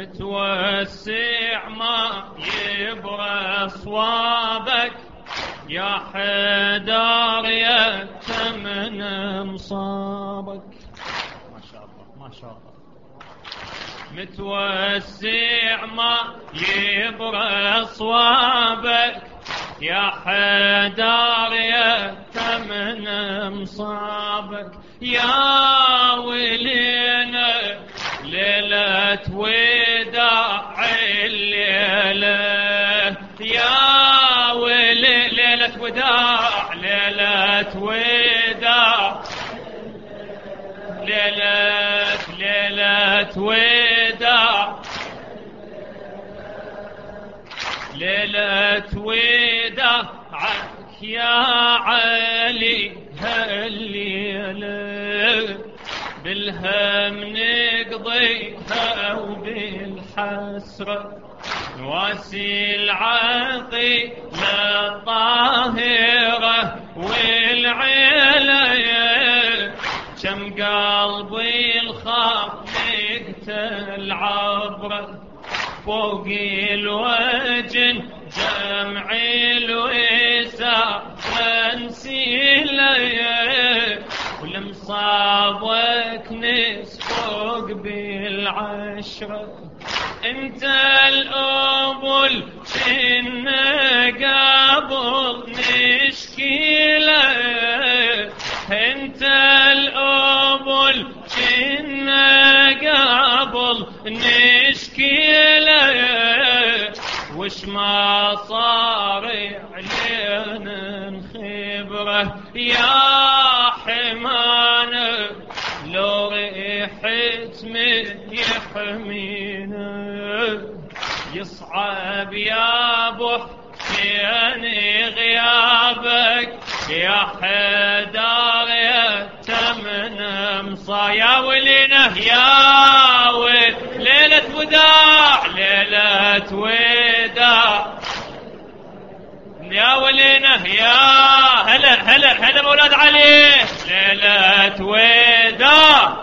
متوسع ما يبرى صوابك يا حيدر يتمن مصابك. ما شاء الله ما شاء الله. متوسع ما يبرى صوابك يا حيدر يتمن مصابك. يا ولينا ليلة وداع الليلة يا ولي ليلة وداع ليلة وداع ليلة وداع ليلة وداعك يا علي هالليلة بالهم نقضيها وبالحسرة نواسي العقيلة الطاهرة والعيلة كم قلبي الخاف نقتل عبره فوق الوجن جمع الوسع فنسيله ولمصابك نسفوق بالعشرة. انت الأبل كنا قبل نشكيله انت الأبل كنا قبل نشكيله وش ما صار علينا نخبره يا حمانه لو ريحت من يحمينا. يصعب يا ابو حسين غيابك يا حيدر يتمن مصا. يا ولينا يا ول ليلة وداع ليلة وداع يا ولينا يا هلا مولاد علي ليلة وداع.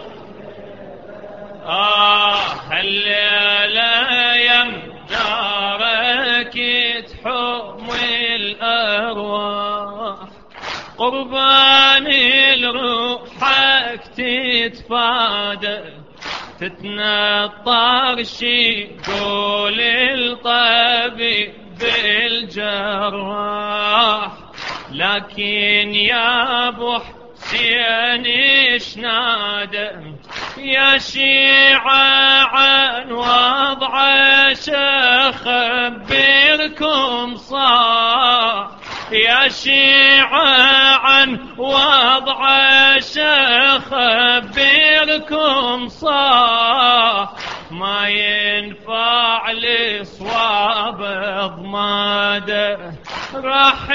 هالليلة يم دارك تحوم الأرواح قربان لروحك تتفادى تتنطر شي قول الطبيب بالجراح. لكن يا ابو حسين ايش نادى يا شيعة عن وضع شخبركم صاح يا شيعة عن وضع شخبركم صاح. ما ينفع لصواب ضماده راح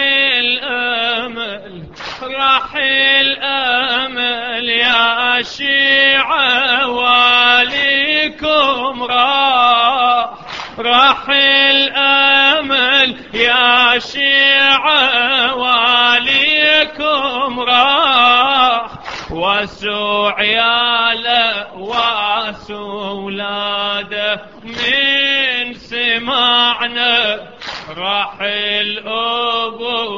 الأمل يا شيعة واليكم راح الأمل يا شيعة واليكم راح. واسوا عياله واسوا اولاده من سمعنا راح الابو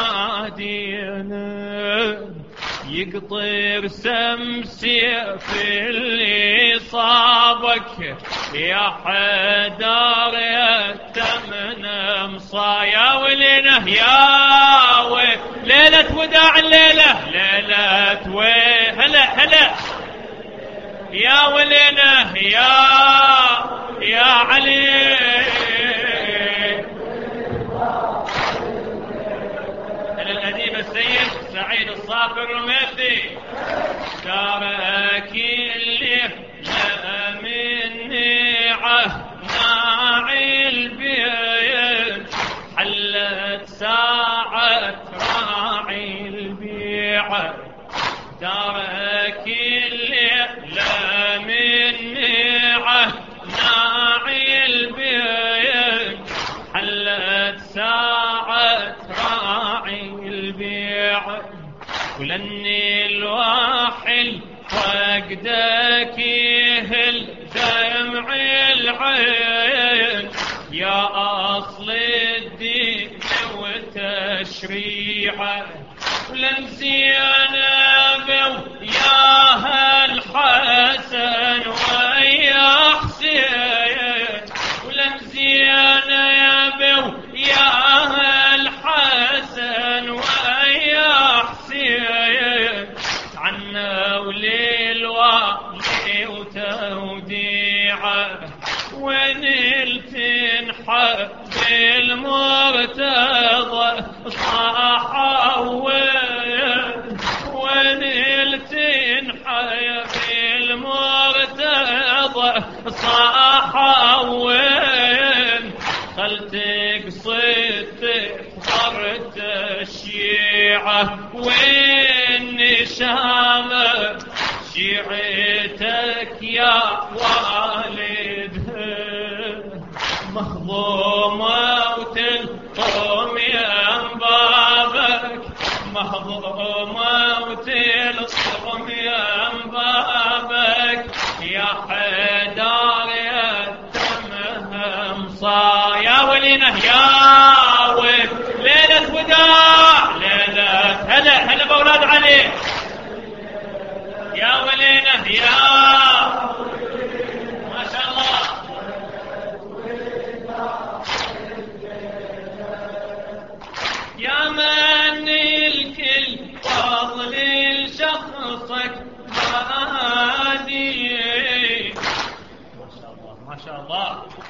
نادينا يقطر سم سيف اللي صابك يا حيدر يتمن مصا. يا ولينا يا ليلة وداع الليلة ليلة هلا يا ولينا يا علي الأديب السيد سعيد الصافي الرميثي ترك اللي لا من ناعي البيت حلت ساعة راعي البيعة ترك اللي لا من العين يا أصل الدين وتشريعه ولن زينب وياها الحسن ويا حسين ولن زينب وياها الحسن ويا حسين عنوا للوالي وتوديعه ونلت نحب المرتضى صاحا ونلت نحب المرتضى صاحا خلتك صدت صرت الشيعة والنشامة شيعتك يا والدها مهضومة وتلقم يم بابك مهضومة وتلقم يم بابك يا حيدر يا تمهم يا ولينا يا ول ليلة وداع ليلة هلا بأولاد علي يا ولينا يا ما شاء الله يا من الكل فضل لشخصك هادي ما شاء الله ما شاء الله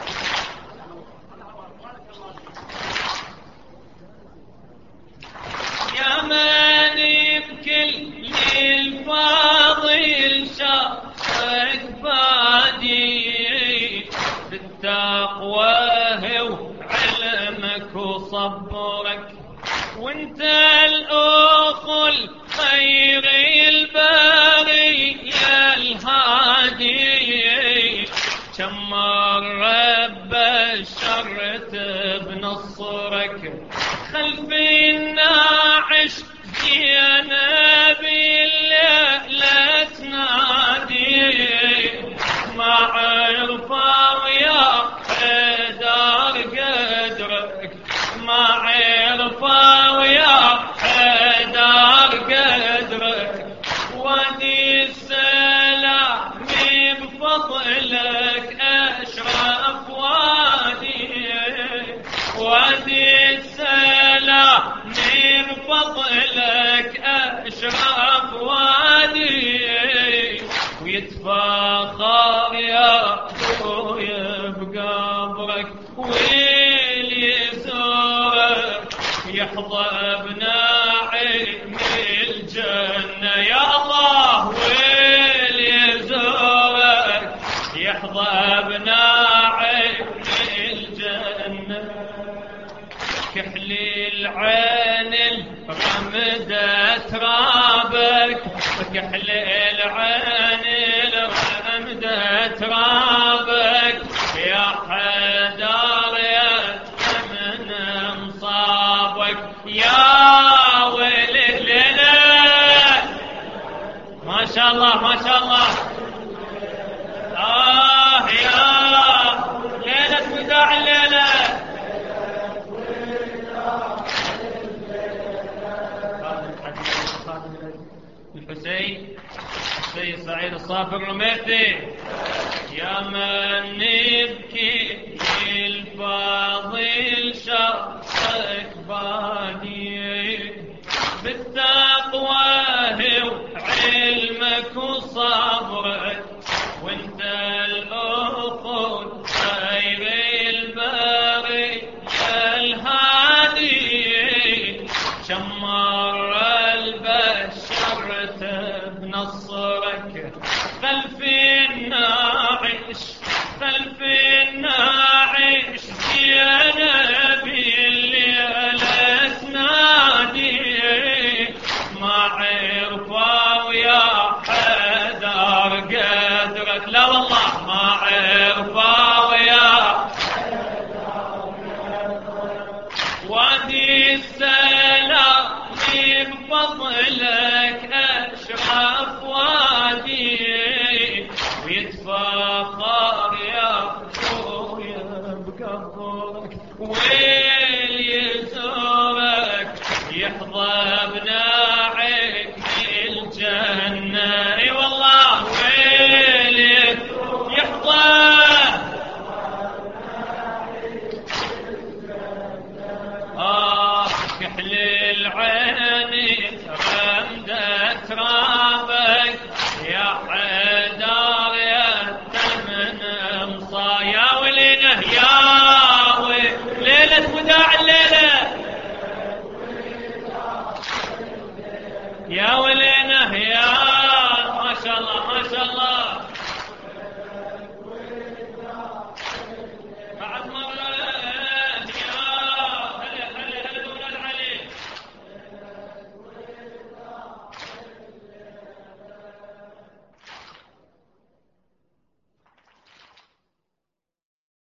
يا من بكل الفاضل شخصك بادي بالتقوى وعلمك وصبرك وانت الاخو الخير الباري يا الهادي كم مرة بشرت بنصرك خلف الناعش يا نبي لا تنادي ما عرفوا يا حيدر قدرك ما عرفوا يا حيدر قدرك وادي السلام بفضلك أشرف وادي السلام بفضلك أشرف وادي ويتفاخر يا أخويا بقبرك واللي يزورك يحظى بنعيم الجنة يا الله واللي يزورك يحظى بنعيم الجنة كحل العين الرمدة ترابك كحل العين الرمدة ترابك يا حيدر يا من مصابك يا ويلي لنا ما شاء الله ما شاء الله يا ليلة وداع الليلة الحسين السيد سعيد الصافر الرميثي يا من نبكي الفاضل شخصك بادي بالتقوى وعلمك وصبرك وانت الاخو خير الباري الهادي شمر البشرة بنصرك خلف الناعش واليسرك يحظى بناعم الجنة. اي والله ويلي يحظى كحل العين تغمدة ترابك يا حيدر يا من مصايا ولينه يا